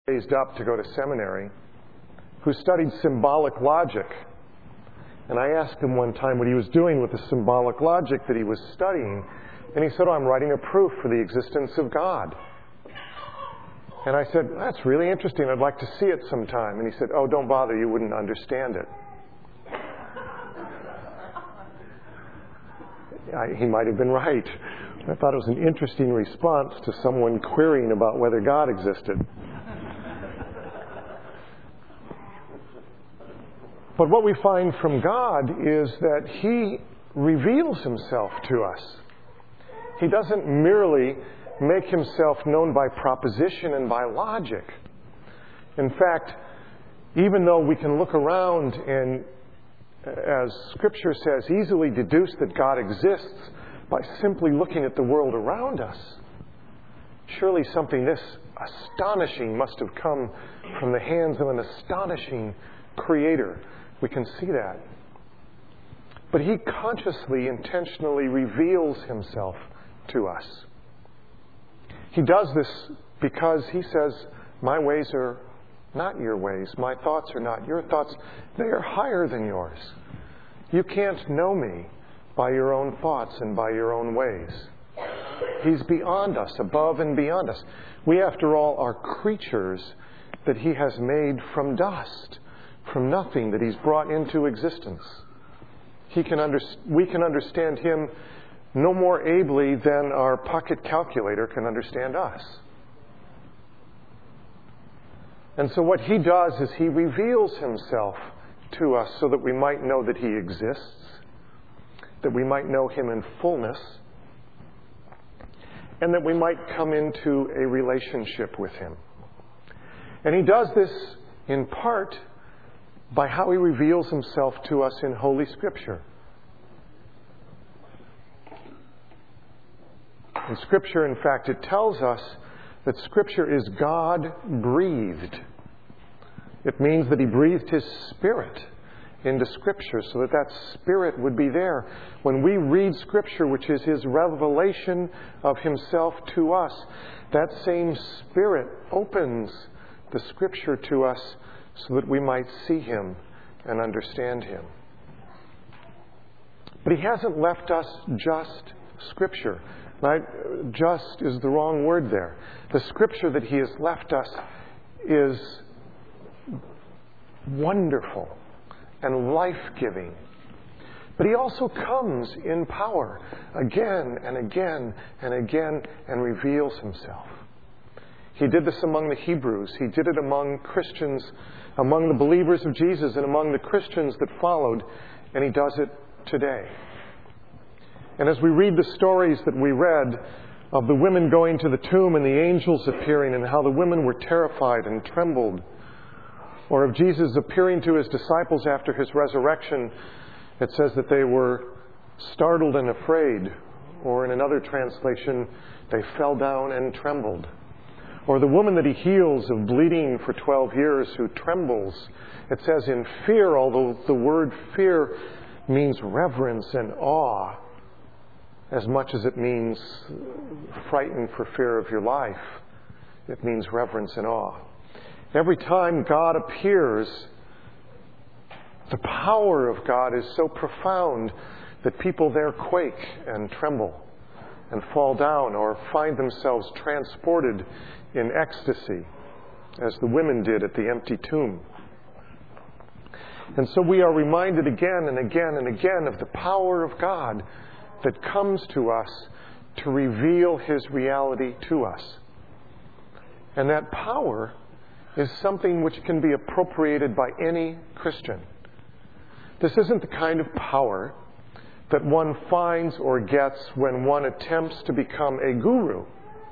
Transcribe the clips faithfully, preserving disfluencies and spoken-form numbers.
raised up to go to seminary who studied symbolic logic. And I asked him one time what he was doing with the symbolic logic that he was studying. And he said, oh, I'm writing a proof for the existence of God. And I said, that's really interesting. I'd like to see it sometime. And he said, oh, don't bother. You wouldn't understand it. I, he might have been right. I thought it was an interesting response to someone querying about whether God existed. But what we find from God is that He reveals Himself to us. He doesn't merely make Himself known by proposition and by logic. In fact, even though we can look around and, as Scripture says, easily deduce that God exists by simply looking at the world around us, surely something this astonishing must have come from the hands of an astonishing Creator. We can see that. But He consciously, intentionally reveals Himself to us. He does this because He says, my ways are not your ways. My thoughts are not your thoughts. They are higher than yours. You can't know me by your own thoughts and by your own ways. He's beyond us, above and beyond us. We, after all, are creatures that He has made from dust, from nothing, that He's brought into existence. He can under, we can understand Him no more ably than our pocket calculator can understand us. And so what He does is He reveals Himself to us so that we might know that He exists, that we might know Him in fullness, and that we might come into a relationship with Him. And He does this in part by how He reveals Himself to us in Holy Scripture. In Scripture, in fact, it tells us that Scripture is God-breathed. It means that He breathed His Spirit into Scripture so that that Spirit would be there. When we read Scripture, which is His revelation of Himself to us, that same Spirit opens the Scripture to us so that we might see Him and understand Him. But He hasn't left us just Scripture. Right? Just is the wrong word there. The Scripture that He has left us is wonderful and life-giving. But He also comes in power again and again and again and reveals Himself. He did this among the Hebrews. He did it among Christians, among the believers of Jesus, and among the Christians that followed. And He does it today. And as we read the stories that we read of the women going to the tomb and the angels appearing and how the women were terrified and trembled, or of Jesus appearing to His disciples after His resurrection, it says that they were startled and afraid, or in another translation, they fell down and trembled. Or the woman that He heals of bleeding for twelve years who trembles, it says in fear, although the word fear means reverence and awe, as much as it means frightened for fear of your life. It means reverence and awe. Every time God appears, the power of God is so profound that people there quake and tremble and fall down or find themselves transported in ecstasy, as the women did at the empty tomb. And so we are reminded again and again and again of the power of God that comes to us to reveal His reality to us. And that power is something which can be appropriated by any Christian. This isn't the kind of power that one finds or gets when one attempts to become a guru,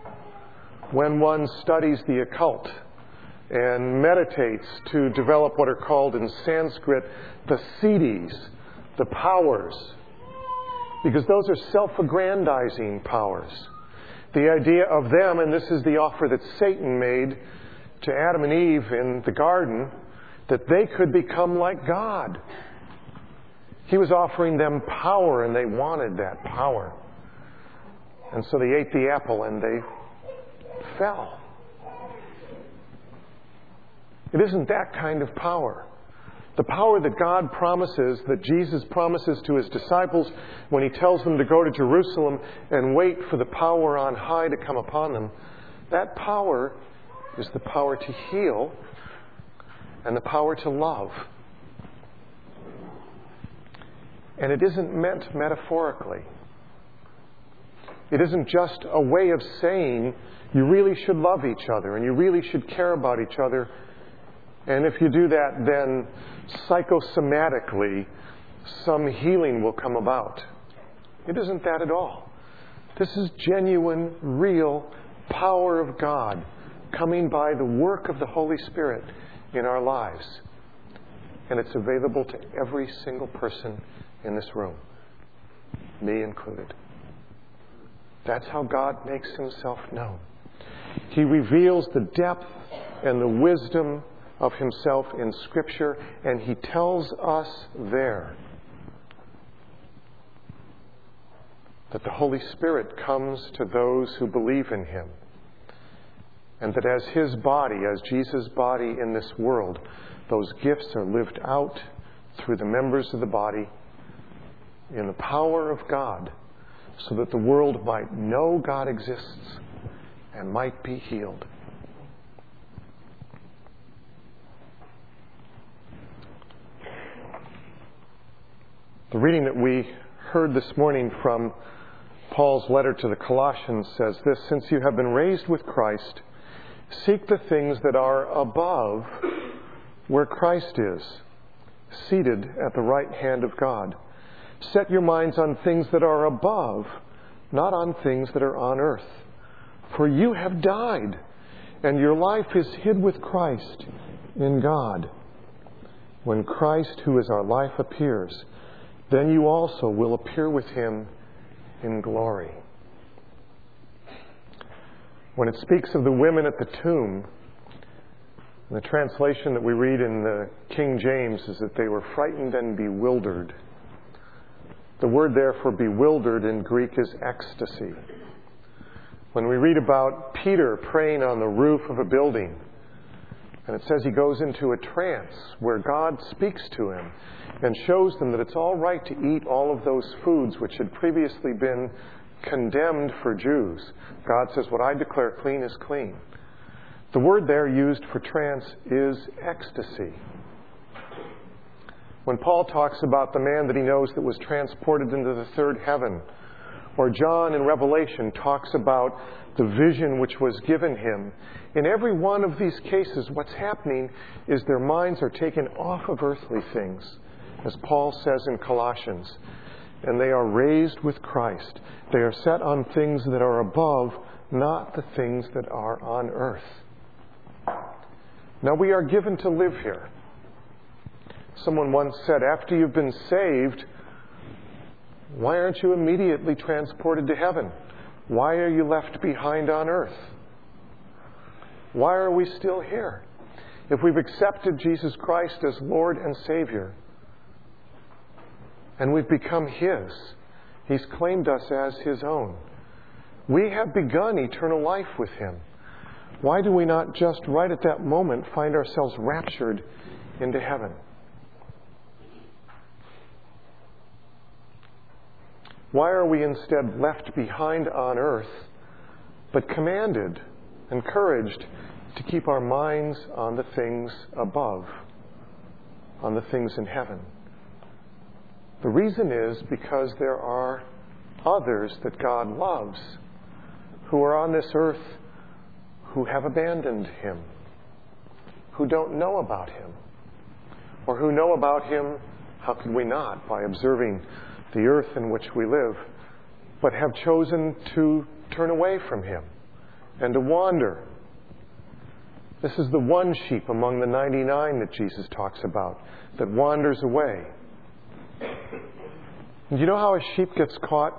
when one studies the occult and meditates to develop what are called in Sanskrit the siddhis, the powers. Because those are self-aggrandizing powers. The idea of them, and this is the offer that Satan made to Adam and Eve in the garden, that they could become like God. He was offering them power, and they wanted that power. And so they ate the apple and they fell. It isn't that kind of power. The power that God promises, that Jesus promises to His disciples when He tells them to go to Jerusalem and wait for the power on high to come upon them, that power is the power to heal and the power to love. And it isn't meant metaphorically. It isn't just a way of saying you really should love each other and you really should care about each other. And if you do that, then psychosomatically some healing will come about. It isn't that at all. This is genuine, real power of God coming by the work of the Holy Spirit in our lives. And it's available to every single person in this room, me included. That's how God makes Himself known. He reveals the depth and the wisdom of Himself in Scripture, and He tells us there that the Holy Spirit comes to those who believe in Him, and that as His body, as Jesus' body in this world, those gifts are lived out through the members of the body in the power of God, so that the world might know God exists and might be healed. The reading that we heard this morning from Paul's letter to the Colossians says this: "Since you have been raised with Christ, seek the things that are above, where Christ is, seated at the right hand of God. Set your minds on things that are above, not on things that are on earth. For you have died, and your life is hid with Christ in God. When Christ, who is our life, appears, then you also will appear with Him in glory." When it speaks of the women at the tomb, the translation that we read in the King James is that they were frightened and bewildered. The word there for bewildered in Greek is ecstasy. When we read about Peter praying on the roof of a building, and it says he goes into a trance where God speaks to him and shows them that it's all right to eat all of those foods which had previously been condemned for Jews. God says, "What I declare clean is clean." The word there used for trance is ecstasy. When Paul talks about the man that he knows that was transported into the third heaven, or John in Revelation talks about the vision which was given him, in every one of these cases, what's happening is their minds are taken off of earthly things, as Paul says in Colossians, and they are raised with Christ. They are set on things that are above, not the things that are on earth. Now, we are given to live here. Someone once said, after you've been saved, why aren't you immediately transported to heaven? Why are you left behind on earth? Why are we still here? If we've accepted Jesus Christ as Lord and Savior, and we've become His, He's claimed us as His own. We have begun eternal life with Him. Why do we not just right at that moment find ourselves raptured into heaven? Why are we instead left behind on earth, but commanded, encouraged to keep our minds on the things above, on the things in heaven? The reason is because there are others that God loves who are on this earth who have abandoned Him, who don't know about Him, or who know about Him, how could we not, by observing the earth in which we live, but have chosen to turn away from Him and to wander. This is the one sheep among the ninety-nine that Jesus talks about that wanders away. Do you know how a sheep gets caught?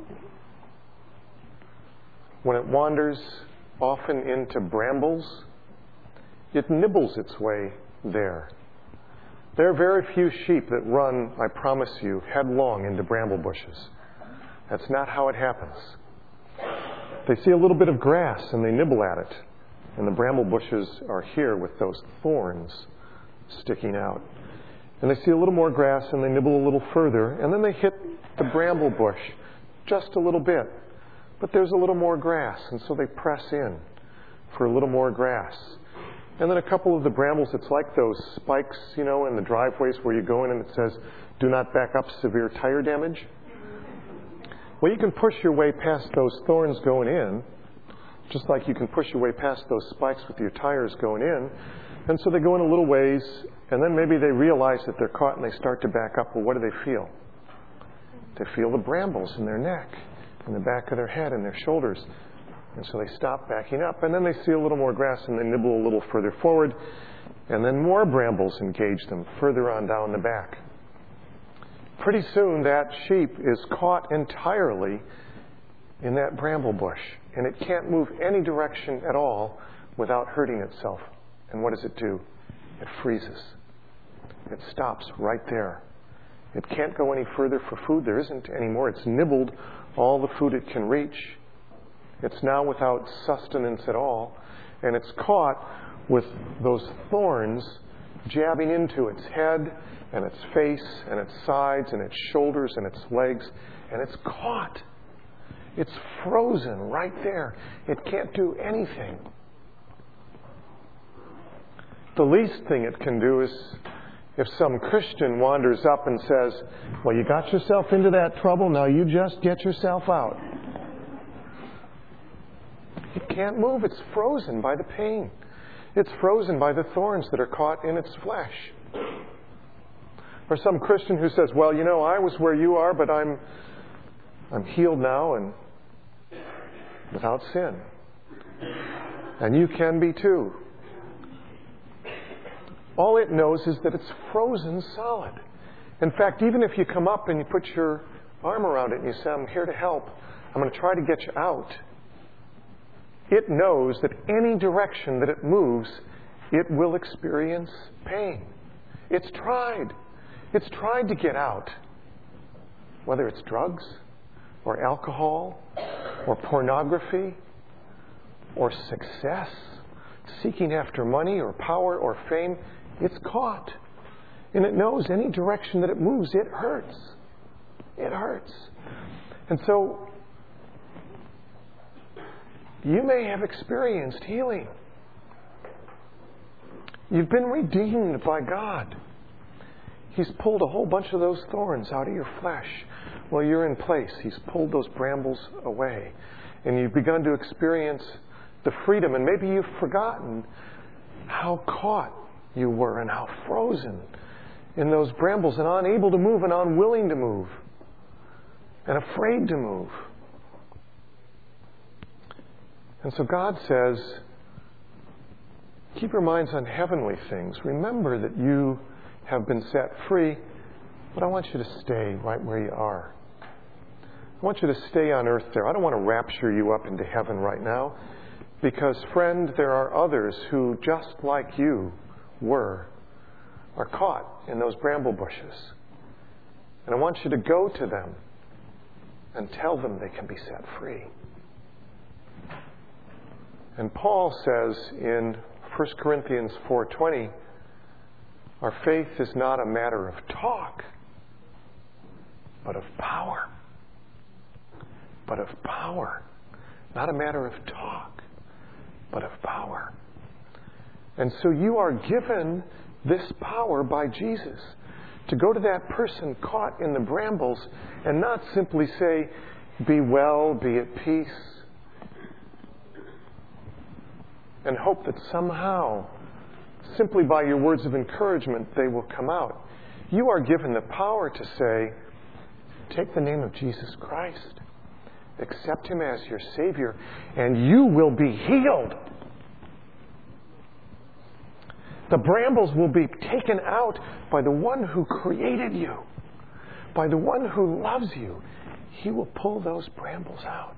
When it wanders often into brambles, it nibbles its way there. There are very few sheep that run, I promise you, headlong into bramble bushes. That's not how it happens. They see a little bit of grass and they nibble at it. And the bramble bushes are here with those thorns sticking out. And they see a little more grass and they nibble a little further. And then they hit the bramble bush just a little bit. But there's a little more grass. And so they press in for a little more grass. And then a couple of the brambles, it's like those spikes, you know, in the driveways where you go in and it says, do not back up, severe tire damage. Well, you can push your way past those thorns going in, just like you can push your way past those spikes with your tires going in. And so they go in a little ways, and then maybe they realize that they're caught and they start to back up. Well, what do they feel? They feel the brambles in their neck, in the back of their head, and their shoulders. And so they stop backing up, and then they see a little more grass, and they nibble a little further forward, and then more brambles engage them further on down the back. Pretty soon, that sheep is caught entirely in that bramble bush, and it can't move any direction at all without hurting itself. And what does it do? It freezes. It stops right there. It can't go any further for food. There isn't anymore. It's nibbled all the food it can reach. It's now without sustenance at all, and it's caught with those thorns jabbing into its head and its face and its sides and its shoulders and its legs, and it's caught. It's frozen right there. It can't do anything. The least thing it can do is if some Christian wanders up and says, well, you got yourself into that trouble, now you just get yourself out. It can't move. It's frozen by the pain. It's frozen by the thorns that are caught in its flesh. Or some Christian who says, well, you know, I was where you are, but I'm I'm healed now and without sin. And you can be too. All it knows is that it's frozen solid. In fact, even if you come up and you put your arm around it and you say, I'm here to help, I'm going to try to get you out, it knows that any direction that it moves, it will experience pain. It's tried. It's tried to get out. Whether it's drugs or alcohol or pornography or success, seeking after money or power or fame, it's caught. And it knows any direction that it moves, it hurts. It hurts. And so, you may have experienced healing. You've been redeemed by God. He's pulled a whole bunch of those thorns out of your flesh. While you're in place, He's pulled those brambles away. And you've begun to experience the freedom. And maybe you've forgotten how caught you were and how frozen in those brambles and unable to move and unwilling to move and afraid to move. And so God says, keep your minds on heavenly things. Remember that you have been set free, but I want you to stay right where you are. I want you to stay on earth there. I don't want to rapture you up into heaven right now because, friend, there are others who, just like you were, are caught in those bramble bushes. And I want you to go to them and tell them they can be set free. And Paul says in First Corinthians four twenty, our faith is not a matter of talk, but of power. But of power. Not a matter of talk, but of power. And so you are given this power by Jesus to go to that person caught in the brambles and not simply say, be well, be at peace, and hope that somehow, simply by your words of encouragement, they will come out. You are given the power to say, take the name of Jesus Christ, accept Him as your Savior, and you will be healed. The brambles will be taken out by the one who created you, by the one who loves you. He will pull those brambles out.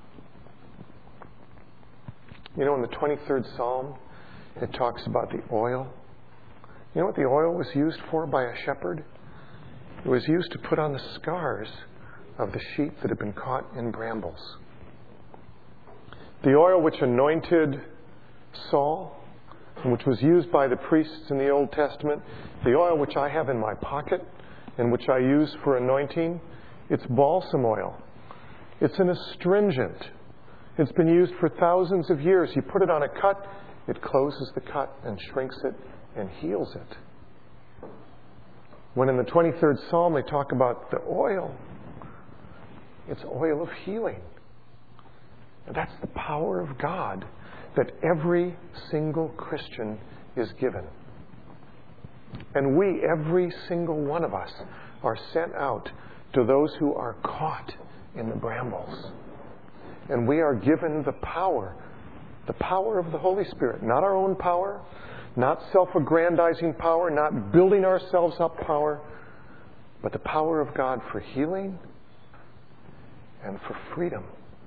You know, in the twenty-third Psalm, it talks about the oil. You know what the oil was used for by a shepherd? It was used to put on the scars of the sheep that had been caught in brambles. The oil which anointed Saul, which was used by the priests in the Old Testament, the oil which I have in my pocket and which I use for anointing, it's balsam oil. It's an astringent. It's been used for thousands of years. You put it on a cut, it closes the cut and shrinks it and heals it. When in the twenty-third Psalm they talk about the oil, it's oil of healing. And that's the power of God that every single Christian is given. And we, every single one of us, are sent out to those who are caught in the brambles. And we are given the power, the power of the Holy Spirit, not our own power, not self-aggrandizing power, not building ourselves up power, but the power of God for healing and for freedom.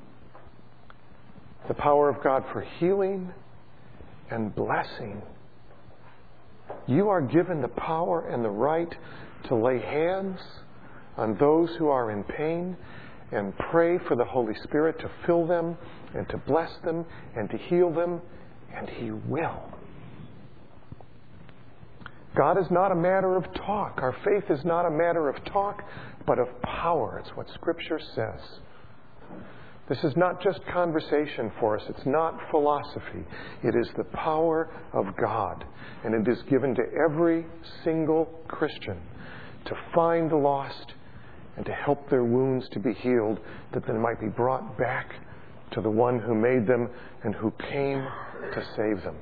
The power of God for healing and blessing. You are given the power and the right to lay hands on those who are in pain and pray for the Holy Spirit to fill them and to bless them and to heal them, and He will. God is not a matter of talk. Our faith is not a matter of talk, but of power. It's what Scripture says. This is not just conversation for us. It's not philosophy. It is the power of God. And it is given to every single Christian to find the lost and to help their wounds to be healed, that they might be brought back to the one who made them and who came to save them.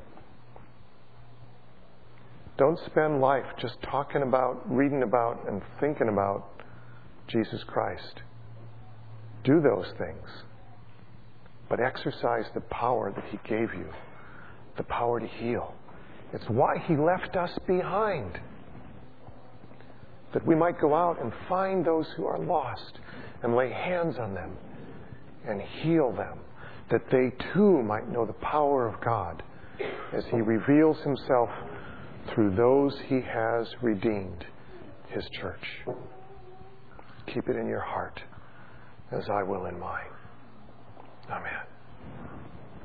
Don't spend life just talking about, reading about, and thinking about Jesus Christ. Do those things. But exercise the power that He gave you, the power to heal. It's why He left us behind, that we might go out and find those who are lost and lay hands on them and heal them, that they too might know the power of God as He reveals Himself through those He has redeemed, His church. Keep it in your heart, as I will in mine. Amen.